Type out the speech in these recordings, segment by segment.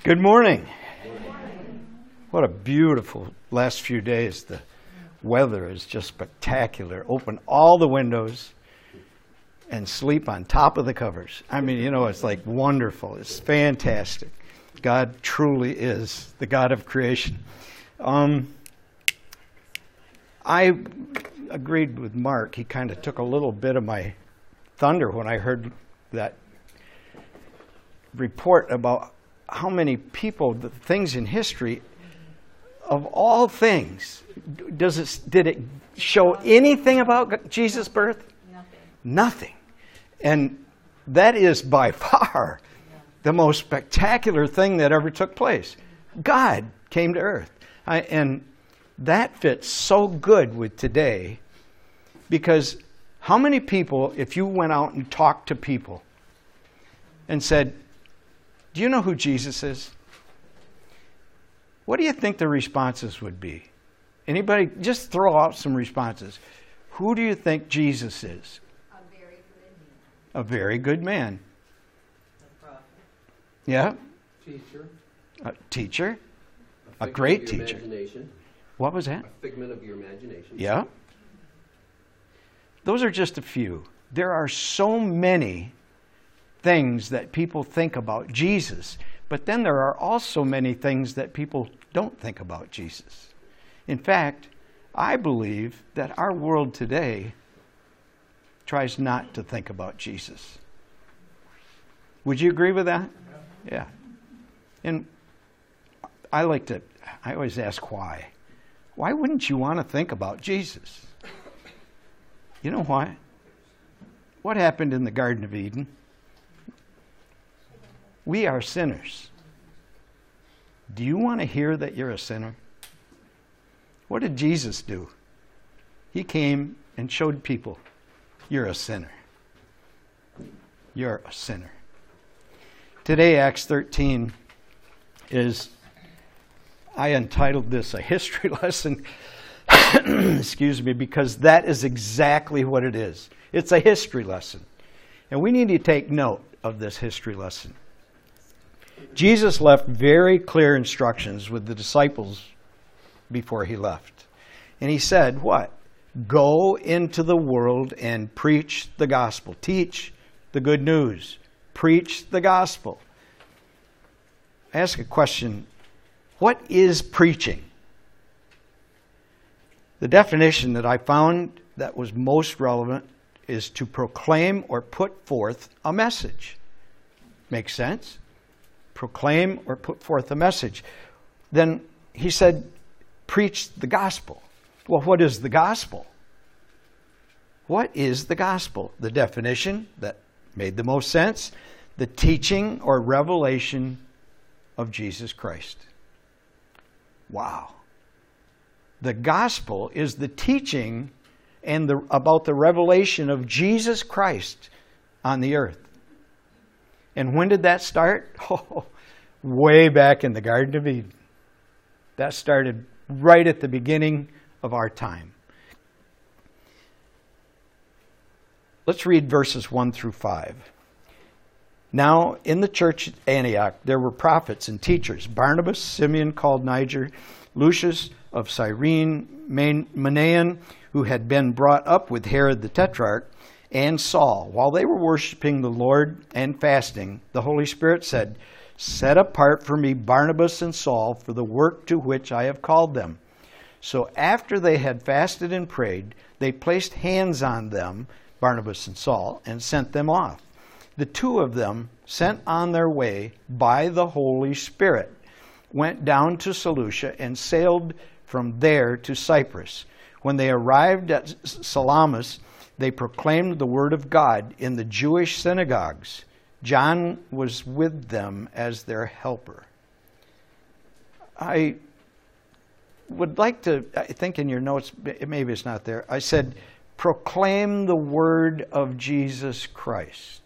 Good morning. What a beautiful last few days. The weather is just spectacular. Open all the windows and sleep on top of the covers. I mean, it's like wonderful. It's fantastic. God truly is the God of creation. I agreed with Mark. He kind of took a little bit of my thunder when I heard that report about how many people, the things in history, of all things, did it show anything about Jesus' birth? Nothing. And that is by far the most spectacular thing that ever took place. God came to earth. And that fits so good with today, because how many people, if you went out and talked to people and said, do you know who Jesus is? What do you think the responses would be? Anybody, just throw out some responses. Who do you think Jesus is? A very good man. A very good man. A prophet. Yeah? Teacher. A teacher. A figment great of your teacher. Imagination. What was that? A figment of your imagination. Yeah. Those are just a few. There are so many things that people think about Jesus, but then there are also many things that people don't think about Jesus. In fact, I believe that our world today tries not to think about Jesus. Would you agree with that? Yeah. And I always ask why. Why wouldn't you want to think about Jesus? You know why? What happened in the Garden of Eden? We are sinners. Do you want to hear that you're a sinner? What did Jesus do? He came and showed people, you're a sinner. You're a sinner. Today, Acts 13 is, I entitled this a history lesson, excuse me, because that is exactly what it is. It's a history lesson. And we need to take note of this history lesson. Jesus left very clear instructions with the disciples before he left. And he said, what? Go into the world and preach the gospel. Teach the good news. Preach the gospel. I ask a question. What is preaching? The definition that I found that was most relevant is to proclaim or put forth a message. Makes sense? Proclaim or put forth a message. Then he said, preach the gospel. Well, what is the gospel? What is the gospel? The definition that made the most sense, the teaching or revelation of Jesus Christ. Wow. The gospel is the teaching and about the revelation of Jesus Christ on the earth. And when did that start? Oh, way back in the Garden of Eden. That started right at the beginning of our time. Let's read verses 1 through 5. Now, in the church at Antioch, there were prophets and teachers: Barnabas, Simeon called Niger, Lucius of Cyrene, Manaen, who had been brought up with Herod the Tetrarch, and Saul. While they were worshiping the Lord and fasting, the Holy Spirit said, set apart for me Barnabas and Saul for the work to which I have called them. So after they had fasted and prayed, they placed hands on them, Barnabas and Saul, and sent them off. The two of them, sent on their way by the Holy Spirit, went down to Seleucia and sailed from there to Cyprus. When they arrived at Salamis, they proclaimed the word of God in the Jewish synagogues. John was with them as their helper. I would like to, I think in your notes, maybe it's not there, I said, proclaim the word of Jesus Christ.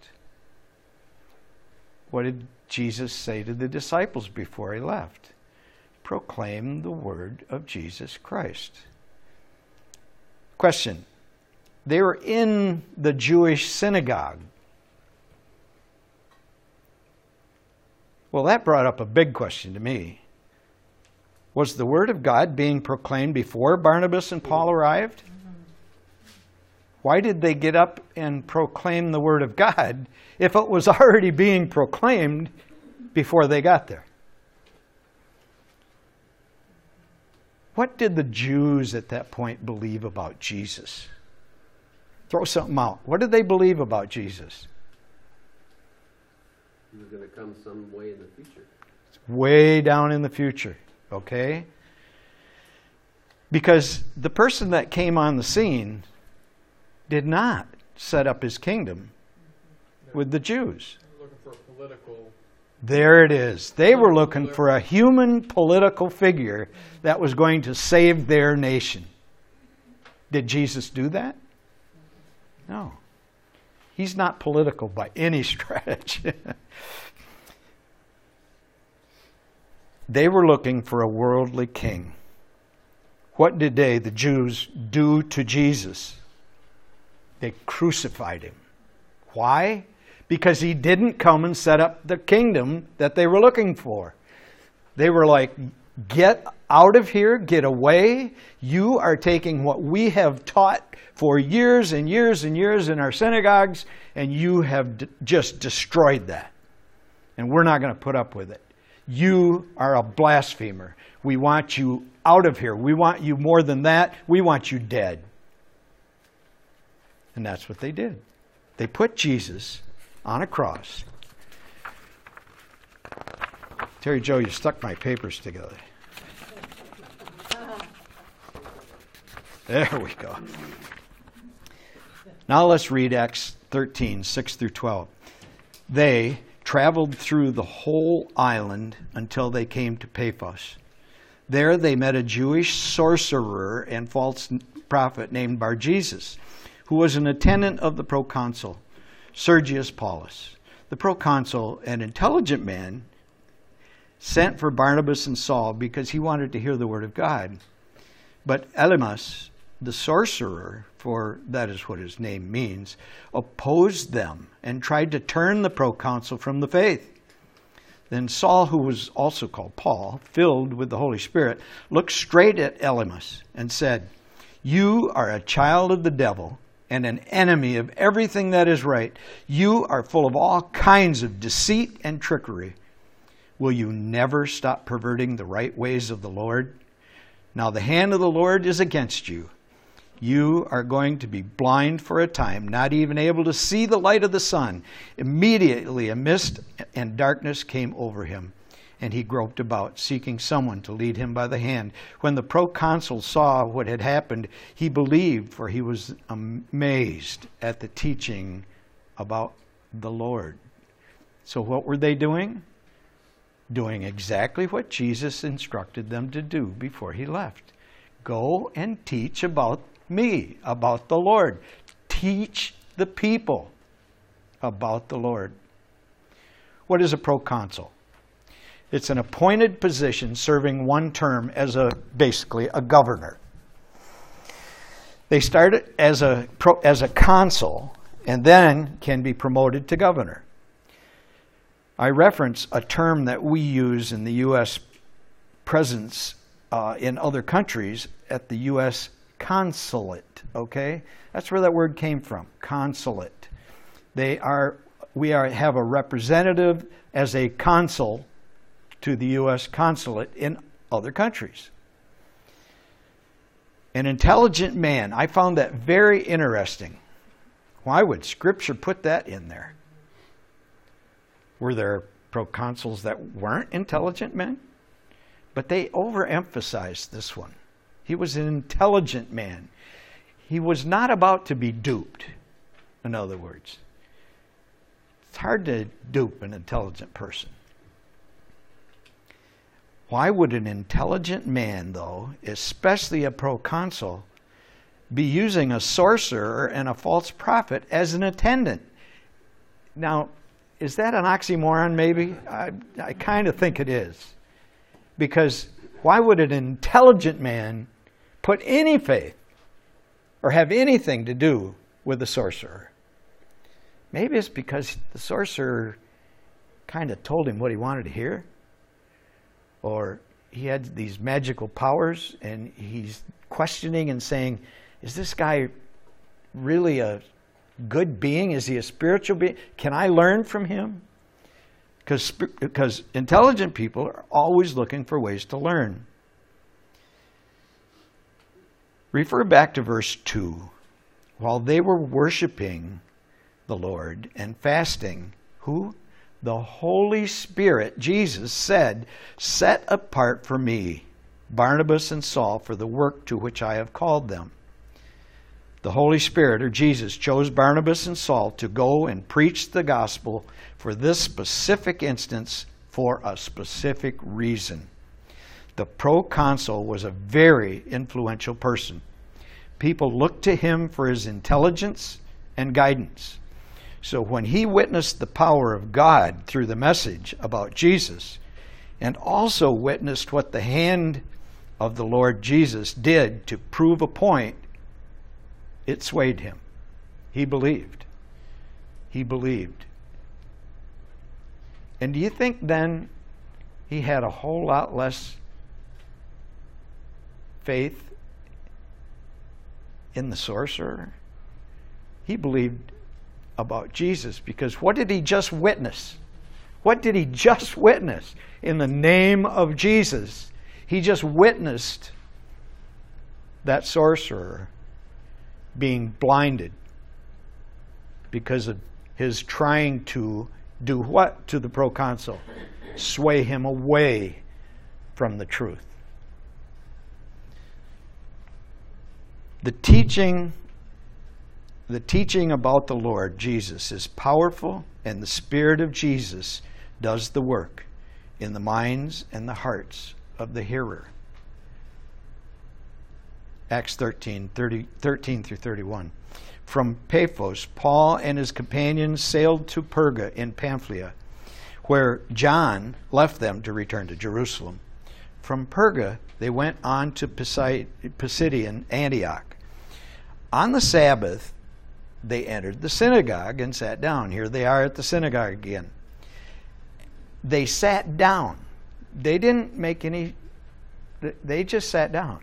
What did Jesus say to the disciples before he left? Proclaim the word of Jesus Christ. Question. They were in the Jewish synagogue. Well, that brought up a big question to me. Was the Word of God being proclaimed before Barnabas and Paul arrived? Why did they get up and proclaim the Word of God if it was already being proclaimed before they got there? What did the Jews at that point believe about Jesus? Throw something out. What did they believe about Jesus? He was going to come some way in the future. Way down in the future, okay? Because the person that came on the scene did not set up his kingdom with the Jews. Looking for a political. There it is. They were looking for a human political figure that was going to save their nation. Did Jesus do that? No. He's not political by any stretch. They were looking for a worldly king. What did the Jews, do to Jesus? They crucified him. Why? Because he didn't come and set up the kingdom that they were looking for. They were like, get out of here, get away. You are taking what we have taught for years and years and years in our synagogues, and you have just destroyed that. And we're not going to put up with it. You are a blasphemer. We want you out of here. We want you more than that. We want you dead. And that's what they did. They put Jesus on a cross. Terry Joe, you stuck my papers together. There we go. Now let's read Acts 13, 6 through 12. They traveled through the whole island until they came to Paphos. There they met a Jewish sorcerer and false prophet named Bar-Jesus, who was an attendant of the proconsul, Sergius Paulus. The proconsul, an intelligent man, sent for Barnabas and Saul because he wanted to hear the word of God. But Elymas, the sorcerer, for that is what his name means, opposed them and tried to turn the proconsul from the faith. Then Saul, who was also called Paul, filled with the Holy Spirit, looked straight at Elymas and said, "You are a child of the devil and an enemy of everything that is right. You are full of all kinds of deceit and trickery. Will you never stop perverting the right ways of the Lord? Now the hand of the Lord is against you. You are going to be blind for a time, not even able to see the light of the sun." Immediately a mist and darkness came over him, and he groped about, seeking someone to lead him by the hand. When the proconsul saw what had happened, he believed, for he was amazed at the teaching about the Lord. So what were they doing? Doing exactly what Jesus instructed them to do before he left. Go and teach about me, about the Lord. Teach the people about the Lord. What is a proconsul? It's an appointed position serving one term as basically a governor. They started as a consul and then can be promoted to governor. I reference a term that we use in the U.S. presence in other countries at the U.S. consulate, okay? That's where that word came from, consulate. We have a representative as a consul to the U.S. consulate in other countries. An intelligent man. I found that very interesting. Why would Scripture put that in there? Were there proconsuls that weren't intelligent men? But they overemphasized this one. He was an intelligent man. He was not about to be duped, in other words. It's hard to dupe an intelligent person. Why would an intelligent man, though, especially a proconsul, be using a sorcerer and a false prophet as an attendant? Now, is that an oxymoron, maybe? I kind of think it is. Because why would an intelligent man put any faith or have anything to do with the sorcerer? Maybe it's because the sorcerer kind of told him what he wanted to hear, or he had these magical powers and he's questioning and saying, is this guy really a good being? Is he a spiritual being? Can I learn from him? Because intelligent people are always looking for ways to learn. Refer back to verse 2. While they were worshiping the Lord and fasting, who? The Holy Spirit, Jesus, said, set apart for me Barnabas and Saul for the work to which I have called them. The Holy Spirit, or Jesus, chose Barnabas and Saul to go and preach the gospel for this specific instance for a specific reason. The proconsul was a very influential person. People looked to him for his intelligence and guidance. So when he witnessed the power of God through the message about Jesus, and also witnessed what the hand of the Lord Jesus did to prove a point, it swayed him. He believed. He believed. And do you think then he had a whole lot less faith in the sorcerer? He believed about Jesus because what did he just witness? What did he just witness? In the name of Jesus, he just witnessed that sorcerer being blinded because of his trying to do what to the proconsul? Sway him away from the truth. The teaching about the Lord Jesus is powerful, and the Spirit of Jesus does the work in the minds and the hearts of the hearer. Acts 13 through 31. From Paphos, Paul and his companions sailed to Perga in Pamphylia, where John left them to return to Jerusalem. From Perga, they went on to Pisidian Antioch. On the Sabbath, they entered the synagogue and sat down. Here they are at the synagogue again. They sat down. They didn't make any, they just sat down.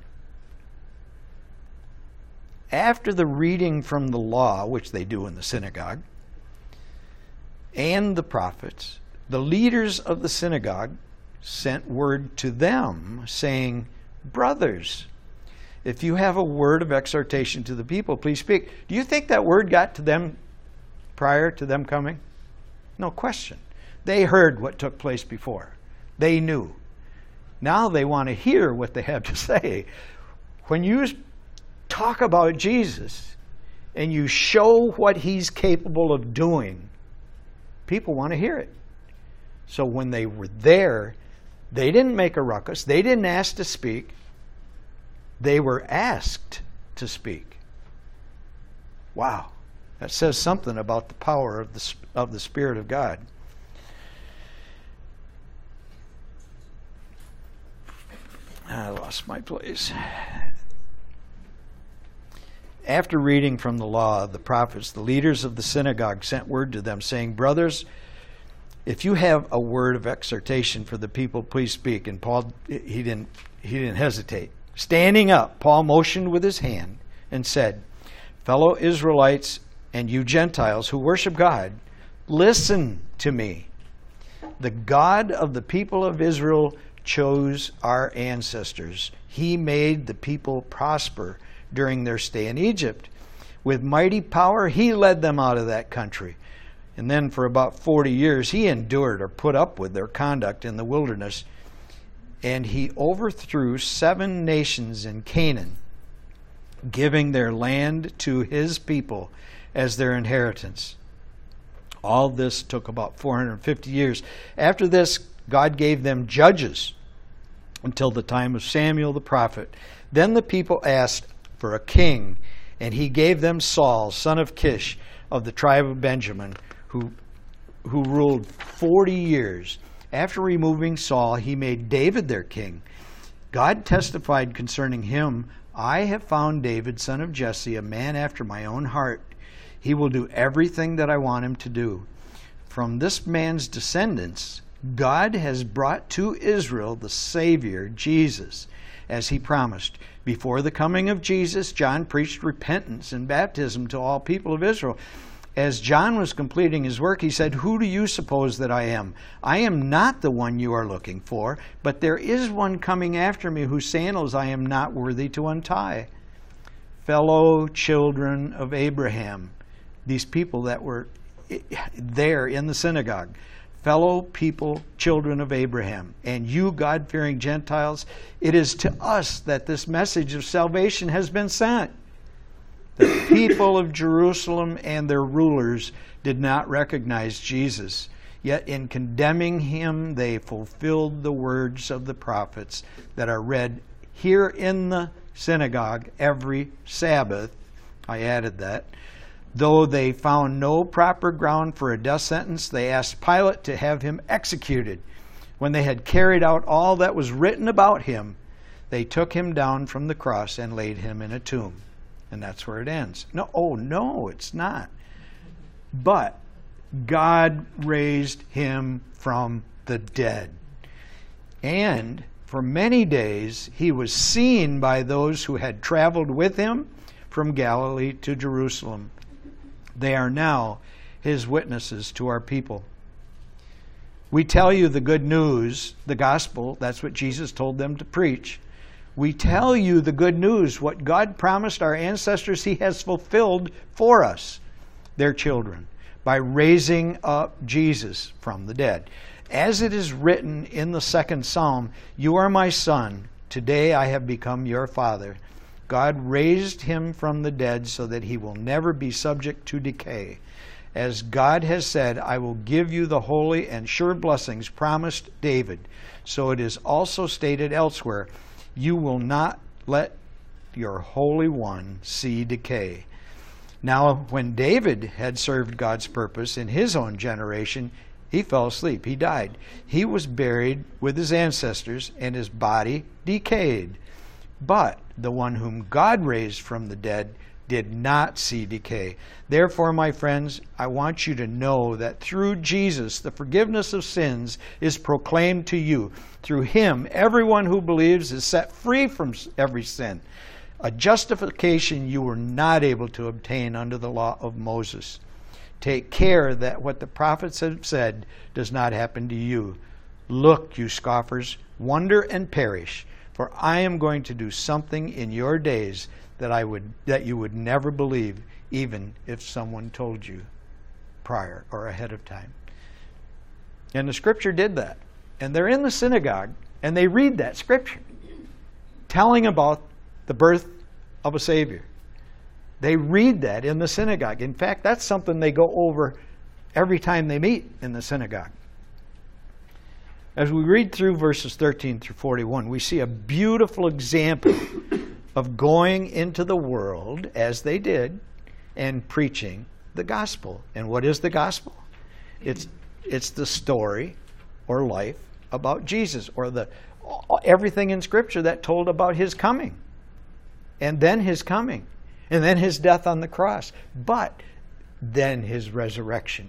After the reading from the law, which they do in the synagogue, and the prophets, the leaders of the synagogue sent word to them, saying, brothers, if you have a word of exhortation to the people, please speak. Do you think that word got to them prior to them coming? No question. They heard what took place before. They knew. Now they want to hear what they have to say. When you talk about Jesus and you show what he's capable of doing, people want to hear it. So when they were there, they didn't make a ruckus. They didn't ask to speak. They were asked to speak. Wow. That says something about the power of the Spirit of God. I lost my place. After reading from the law of the prophets, the leaders of the synagogue sent word to them, saying, brothers, if you have a word of exhortation for the people, please speak. And Paul, he didn't hesitate. Standing up, Paul motioned with his hand and said, fellow Israelites and you Gentiles who worship God, listen to me. The God of the people of Israel chose our ancestors. He made the people prosper during their stay in Egypt. With mighty power, he led them out of that country. And then for about 40 years, he endured or put up with their conduct in the wilderness. And he overthrew 7 nations in Canaan, giving their land to his people as their inheritance. All this took about 450 years. After this, God gave them judges until the time of Samuel the prophet. Then the people asked for a king, and he gave them Saul, son of Kish, of the tribe of Benjamin, who ruled 40 years. After removing Saul, he made David their king. God testified concerning him, I have found David, son of Jesse, a man after my own heart. He will do everything that I want him to do. from this man's descendants, God has brought to Israel the Savior, Jesus, as he promised. Before the coming of Jesus, John preached repentance and baptism to all people of Israel. As John was completing his work, he said, "Who do you suppose that I am? I am not the one you are looking for, but there is one coming after me whose sandals I am not worthy to untie." Fellow children of Abraham, these people that were there in the synagogue, fellow people, children of Abraham, and you God-fearing Gentiles, it is to us that this message of salvation has been sent. The people of Jerusalem and their rulers did not recognize Jesus, yet in condemning him they fulfilled the words of the prophets that are read here in the synagogue every Sabbath. I added that. Though they found no proper ground for a death sentence, they asked Pilate to have him executed. When they had carried out all that was written about him, they took him down from the cross and laid him in a tomb. And that's where it ends. No, it's not. But God raised him from the dead. And for many days he was seen by those who had traveled with him from Galilee to Jerusalem. They are now his witnesses to our people. We tell you the good news, the gospel. That's what Jesus told them to preach. We tell you the good news. What God promised our ancestors, he has fulfilled for us, their children, by raising up Jesus from the dead. As it is written in the 2nd Psalm, "You are my son. Today I have become your father." God raised him from the dead so that he will never be subject to decay. As God has said, "I will give you the holy and sure blessings promised David." So it is also stated elsewhere, "You will not let your Holy One see decay." Now, when David had served God's purpose in his own generation, he fell asleep. He died. He was buried with his ancestors, and his body decayed. But the one whom God raised from the dead did not see decay. Therefore, my friends, I want you to know that through Jesus, the forgiveness of sins is proclaimed to you. Through him, everyone who believes is set free from every sin, a justification you were not able to obtain under the law of Moses. Take care that what the prophets have said does not happen to you. Look, you scoffers, wonder and perish, for I am going to do something in your days that you would never believe, even if someone told you prior or ahead of time. And the scripture did that. And they're in the synagogue, and they read that scripture, telling about the birth of a Savior. They read that in the synagogue. In fact, that's something they go over every time they meet in the synagogue. As we read through verses 13 through 41, we see a beautiful example of going into the world, as they did, and preaching the gospel. And what is the gospel? It's the story or life about Jesus, or everything in Scripture that told about his coming, and then his coming, and then his death on the cross, but then his resurrection.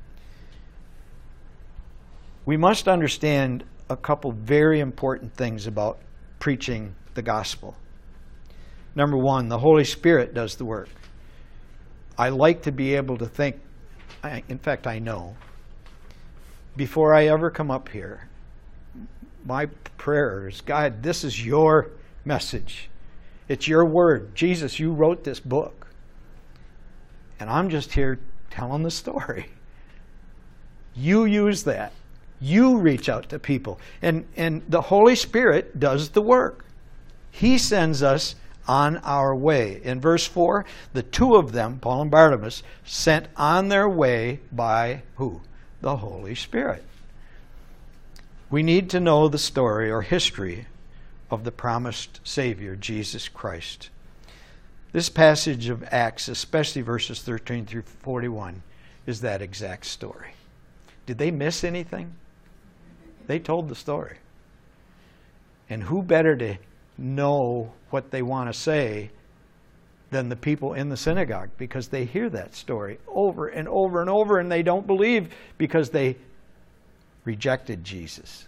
We must understand a couple very important things about preaching the gospel. Number one, the Holy Spirit does the work. I like to be able to think, in fact, I know, before I ever come up here, my prayer is, God, this is your message. It's your word. Jesus, you wrote this book. And I'm just here telling the story. You use that. You reach out to people. And the Holy Spirit does the work. He sends us on our way. In verse 4, the two of them, Paul and Barnabas, sent on their way by who? The Holy Spirit. We need to know the story or history of the promised Savior, Jesus Christ. This passage of Acts, especially verses 13 through 41, is that exact story. Did they miss anything? They told the story. And who better to know what they want to say than the people in the synagogue, because they hear that story over and over and over, and they don't believe because they rejected Jesus.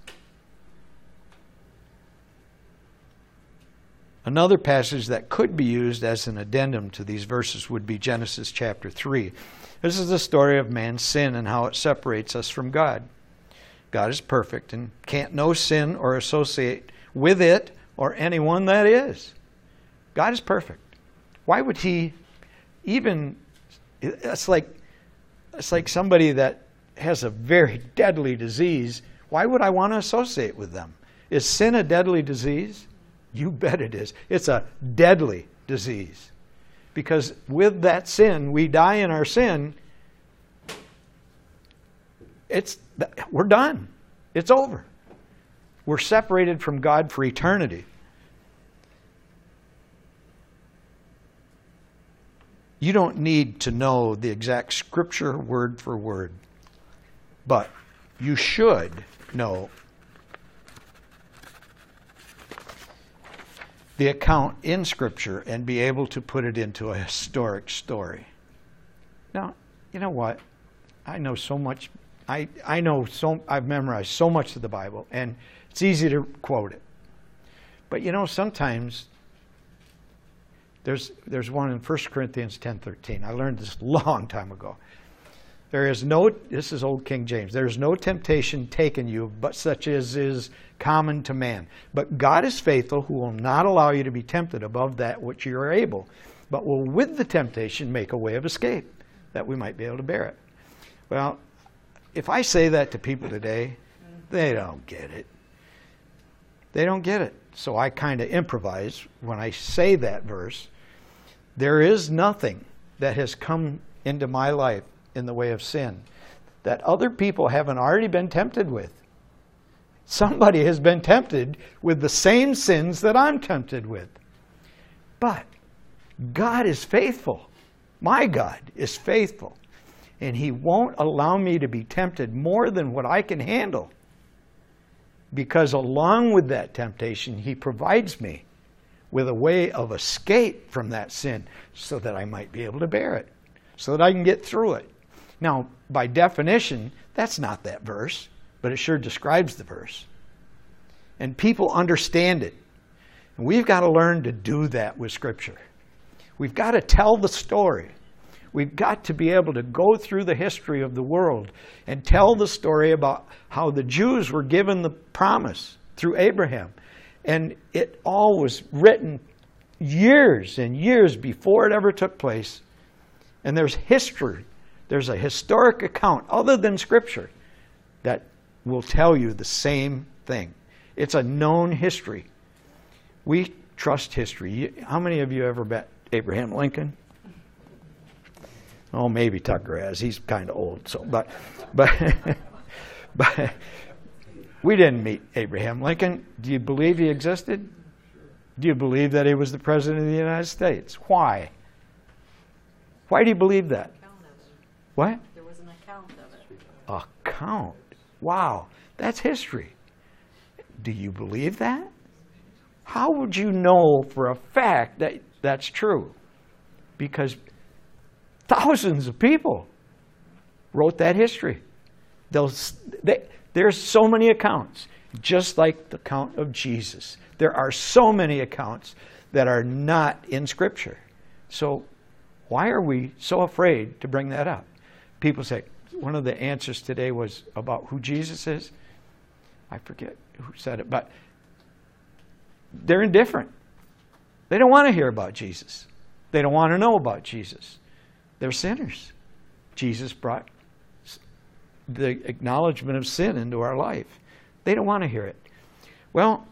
Another passage that could be used as an addendum to these verses would be Genesis chapter 3. This is the story of man's sin and how it separates us from God. God is perfect and can't know sin or associate with it or anyone that is. God is perfect. Why would he even... It's like somebody that has a very deadly disease. Why would I want to associate with them? Is sin a deadly disease? You bet it is. It's a deadly disease. Because with that sin, we die in our sin. We're done. It's over. We're separated from God for eternity. You don't need to know the exact scripture word for word, but you should know the account in Scripture and be able to put it into a historic story. Now, you know what? I know so much. I've memorized so much of the Bible, and it's easy to quote it. But you know, sometimes there's one in 1 Corinthians 10:13. I learned this a long time ago. This is Old King James. There is no temptation taken you, but such as is common to man. But God is faithful, who will not allow you to be tempted above that which you are able, but will with the temptation make a way of escape, that we might be able to bear it. Well, if I say that to people today, they don't get it. They don't get it. So I kind of improvise when I say that verse. There is nothing that has come into my life in the way of sin that other people haven't already been tempted with. Somebody has been tempted with the same sins that I'm tempted with. But God is faithful. My God is faithful. And He won't allow me to be tempted more than what I can handle. Because along with that temptation, He provides me with a way of escape from that sin so that I might be able to bear it, so that I can get through it. Now, by definition, that's not that verse, but it sure describes the verse. And people understand it. And we've got to learn to do that with Scripture. We've got to tell the story. We've got to be able to go through the history of the world and tell the story about how the Jews were given the promise through Abraham. And it all was written years and years before it ever took place. And there's history. There's a historic account other than Scripture that will tell you the same thing. It's a known history. We trust history. How many of you ever met Abraham Lincoln? Oh, maybe Tucker has. He's kind of old. So, but we didn't meet Abraham Lincoln. Do you believe he existed? Do you believe that he was the President of the United States? Why? Why do you believe that? What? There was an account of it. Account. Wow. That's history. Do you believe that? How would you know for a fact that that's true? Because thousands of people wrote that history. There's so many accounts, just like the account of Jesus. There are so many accounts that are not in Scripture. So why are we so afraid to bring that up? People say, one of the answers today was about who Jesus is. I forget who said it, but they're indifferent. They don't want to hear about Jesus. They don't want to know about Jesus. They're sinners. Jesus brought the acknowledgement of sin into our life. They don't want to hear it. Well,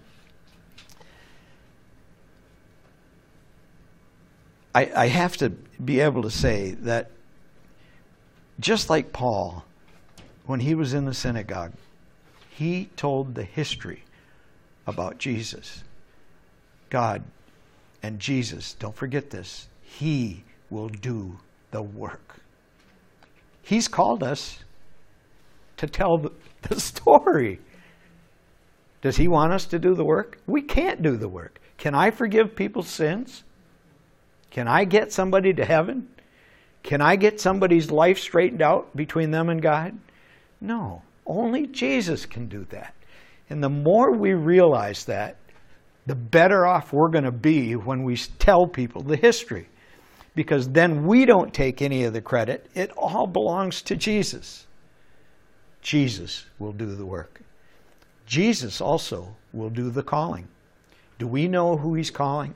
I have to be able to say that just like Paul, when he was in the synagogue, he told the history about Jesus. God and Jesus, don't forget this, He will do the work. He's called us to tell the story. Does He want us to do the work? We can't do the work. Can I forgive people's sins? Can I get somebody to heaven? Can I get somebody's life straightened out between them and God? No. Only Jesus can do that. And the more we realize that, the better off we're going to be when we tell people the history. Because then we don't take any of the credit. It all belongs to Jesus. Jesus will do the work. Jesus also will do the calling. Do we know who He's calling?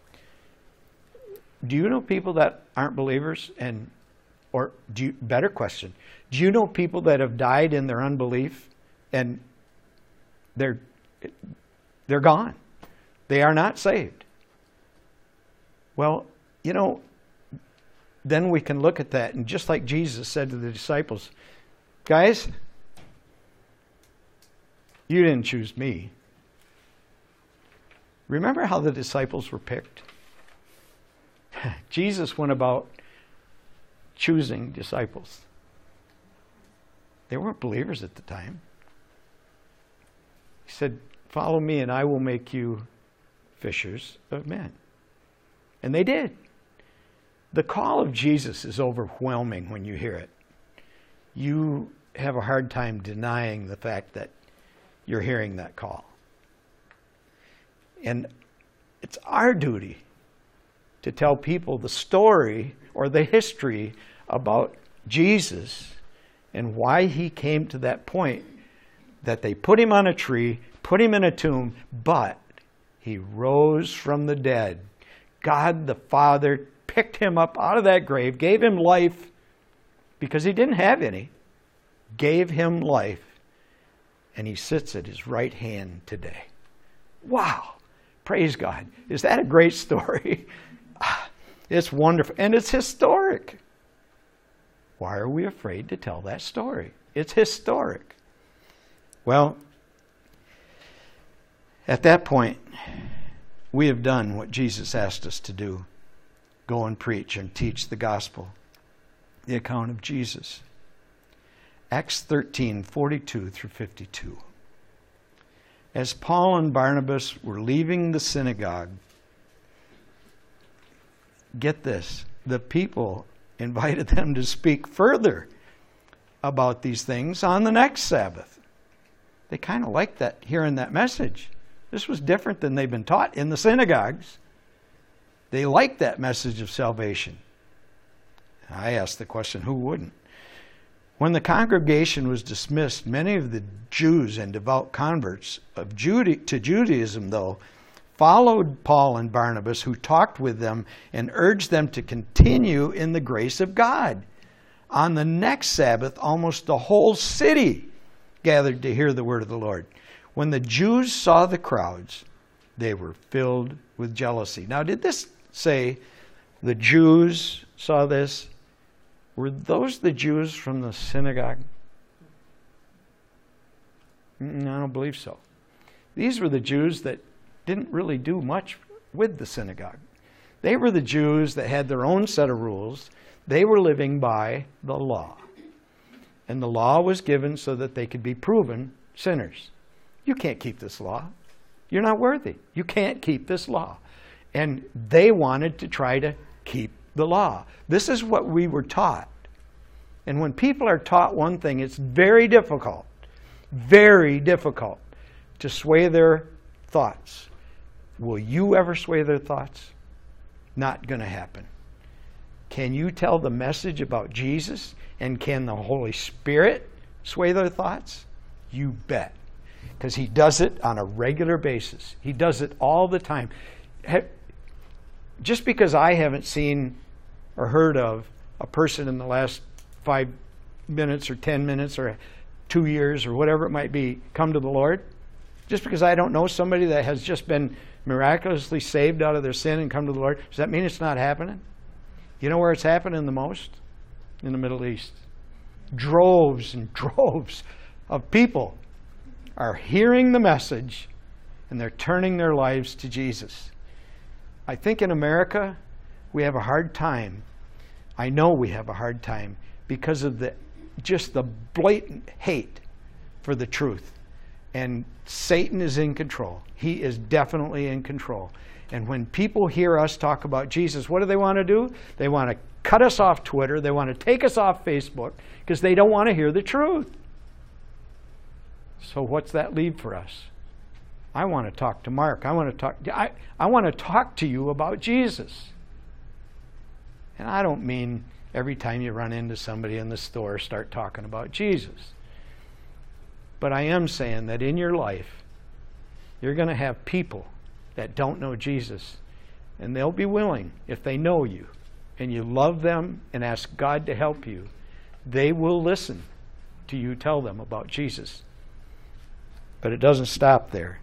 Do you know people that aren't believers? Better question, do you know people that have died in their unbelief and they're gone? They are not saved. Well, then we can look at that, and just like Jesus said to the disciples, guys, you didn't choose me. Remember how the disciples were picked? Jesus went about choosing disciples. They weren't believers at the time. He said, follow me and I will make you fishers of men. And they did. The call of Jesus is overwhelming when you hear it. You have a hard time denying the fact that you're hearing that call. And it's our duty to tell people the story or the history about Jesus and why He came to that point that they put Him on a tree, put Him in a tomb, but He rose from the dead. God the Father picked Him up out of that grave, gave Him life because He didn't have any, gave Him life, and He sits at His right hand today. Wow! Praise God. Is that a great story? It's wonderful. And it's historic. Why are we afraid to tell that story? It's historic. Well, at that point, we have done what Jesus asked us to do. Go and preach and teach the gospel, the account of Jesus. Acts 13:42 through 52. As Paul and Barnabas were leaving the synagogue, get this, the people invited them to speak further about these things on the next Sabbath. They kind of liked that, hearing that message. This was different than they've been taught in the synagogues. They liked that message of salvation. I asked the question, who wouldn't? When the congregation was dismissed, many of the Jews and devout converts to Judaism, though, followed Paul and Barnabas, who talked with them and urged them to continue in the grace of God. On the next Sabbath, almost the whole city gathered to hear the word of the Lord. When the Jews saw the crowds, they were filled with jealousy. Now, did this say the Jews saw this? Were those the Jews from the synagogue? I don't believe so. These were the Jews that didn't really do much with the synagogue. They were the Jews that had their own set of rules. They were living by the law. And the law was given so that they could be proven sinners. You can't keep this law. You're not worthy. You can't keep this law. And they wanted to try to keep the law. This is what we were taught. And when people are taught one thing, it's very difficult to sway their thoughts. Will you ever sway their thoughts? Not going to happen. Can you tell the message about Jesus, and can the Holy Spirit sway their thoughts? You bet. Because He does it on a regular basis. He does it all the time. Just because I haven't seen or heard of a person in the last 5 minutes or 10 minutes or 2 years or whatever it might be come to the Lord, just because I don't know somebody that has just been miraculously saved out of their sin and come to the Lord, does that mean it's not happening? You know where it's happening the most? In the Middle East. Droves and droves of people are hearing the message and they're turning their lives to Jesus. I think in America we have a hard time. I know we have a hard time because of just the blatant hate for the truth. And Satan is in control. He is definitely in control. And when people hear us talk about Jesus, what do they want to do? They want to cut us off Twitter. They want to take us off Facebook because they don't want to hear the truth. So what's that leave for us? I want to talk to Mark. I want to talk to you about Jesus. And I don't mean every time you run into somebody in the store, start talking about Jesus. But I am saying that in your life, you're going to have people that don't know Jesus. And they'll be willing, if they know you, and you love them and ask God to help you, they will listen to you tell them about Jesus. But it doesn't stop there.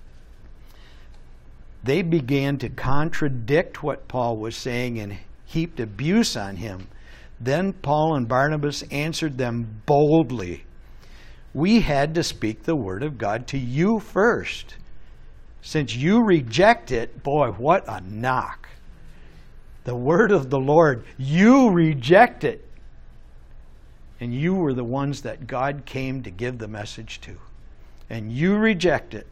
They began to contradict what Paul was saying and heaped abuse on him. Then Paul and Barnabas answered them boldly. We had to speak the word of God to you first. Since you reject it, boy, what a knock. The word of the Lord, you reject it. And you were the ones that God came to give the message to. And you reject it.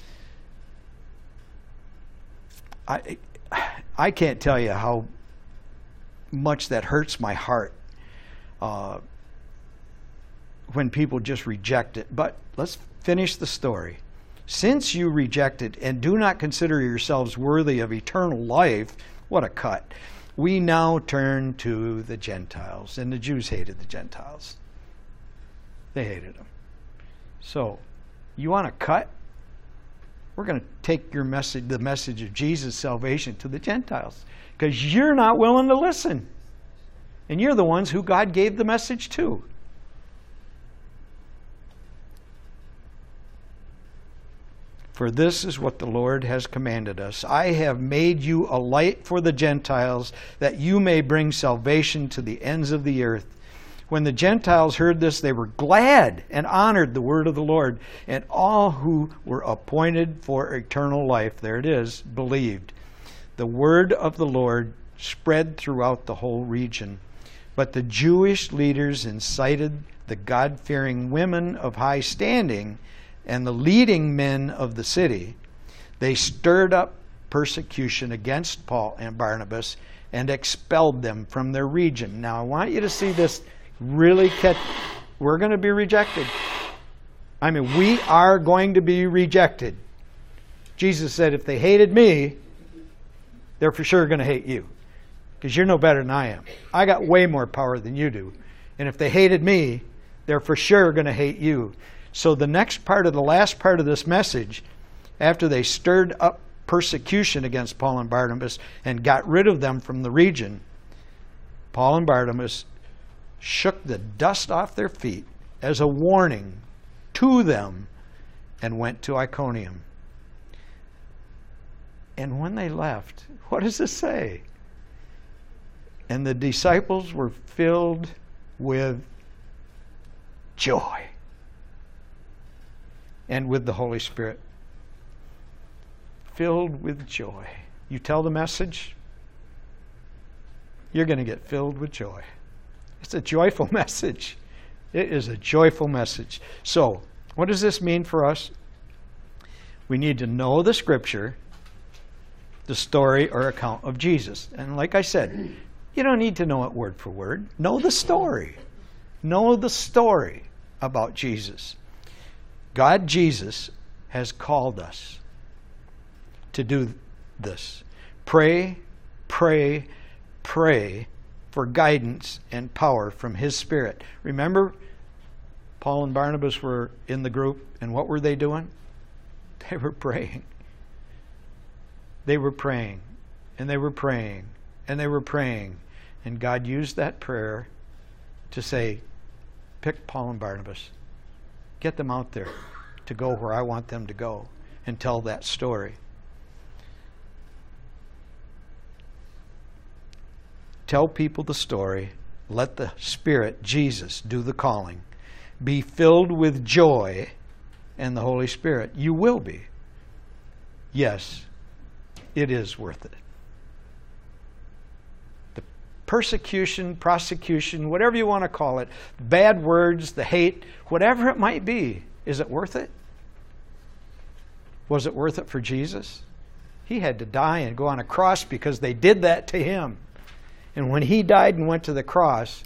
I can't tell you how much that hurts my heart when people just reject it. But let's finish the story. Since you reject it and do not consider yourselves worthy of eternal life, what a cut. We now turn to the Gentiles. And the Jews hated the Gentiles. They hated them. So, you want to cut? We're going to take your message, the message of Jesus' salvation, to the Gentiles. Because you're not willing to listen. And you're the ones who God gave the message to. For this is what the Lord has commanded us. I have made you a light for the Gentiles, that you may bring salvation to the ends of the earth. When the Gentiles heard this, they were glad and honored the word of the Lord. And all who were appointed for eternal life, there it is, believed. The word of the Lord spread throughout the whole region. But the Jewish leaders incited the God-fearing women of high standing and the leading men of the city. They stirred up persecution against Paul and Barnabas and expelled them from their region. Now I want you to see this really catch. We're going to be rejected. I mean, we are going to be rejected. Jesus said, if they hated me, they're for sure going to hate you. Because you're no better than I am. I got way more power than you do. And if they hated me, they're for sure going to hate you. So the next part of the last part of this message, after they stirred up persecution against Paul and Barnabas and got rid of them from the region, Paul and Barnabas shook the dust off their feet as a warning to them and went to Iconium. And when they left, what does it say? And the disciples were filled with joy and with the Holy Spirit. Filled with joy. You tell the message, you're going to get filled with joy. It's a joyful message. It is a joyful message. So, what does this mean for us? We need to know the Scripture, the story or account of Jesus. And like I said, you don't need to know it word for word. Know the story. Know the story about Jesus. God, Jesus, has called us to do this. Pray, pray, pray for guidance and power from His Spirit. Remember, Paul and Barnabas were in the group, and what were they doing? They were praying. They were praying, and they were praying, and they were praying. And God used that prayer to say, pick Paul and Barnabas. Get them out there to go where I want them to go and tell that story. Tell people the story. Let the Spirit, Jesus, do the calling. Be filled with joy and the Holy Spirit. You will be. Yes, it is worth it. The persecution, prosecution, whatever you want to call it, bad words, the hate, whatever it might be, is it worth it? Was it worth it for Jesus? He had to die and go on a cross because they did that to him. And when he died and went to the cross,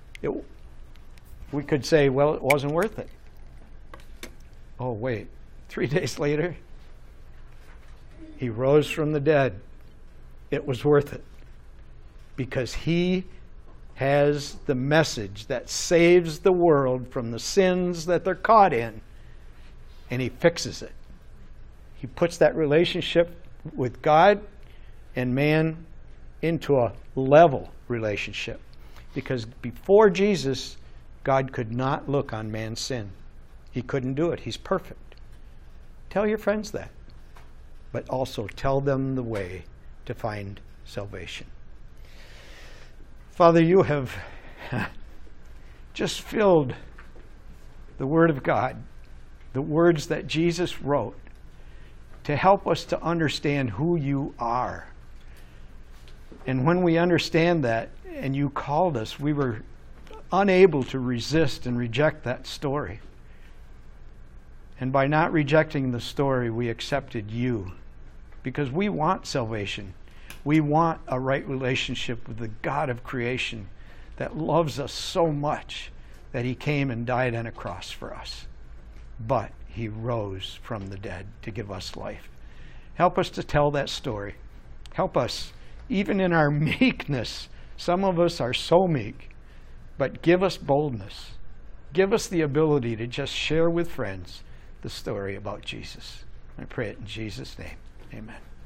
we could say, well, it wasn't worth it. Oh, wait. 3 days later, he rose from the dead. It was worth it. Because he has the message that saves the world from the sins that they're caught in. And he fixes it. He puts that relationship with God and man into a level relationship. Because before Jesus, God could not look on man's sin. He couldn't do it. He's perfect. Tell your friends that. But also tell them the way to find salvation. Father, you have just filled the Word of God, the words that Jesus wrote, to help us to understand who you are. And when we understand that, and you called us, we were unable to resist and reject that story. And by not rejecting the story, we accepted you. Because we want salvation. We want a right relationship with the God of creation that loves us so much that he came and died on a cross for us. But he rose from the dead to give us life. Help us to tell that story. Help us, even in our meekness. Some of us are so meek. But give us boldness. Give us the ability to just share with friends the story about Jesus. I pray it in Jesus' name. Amen.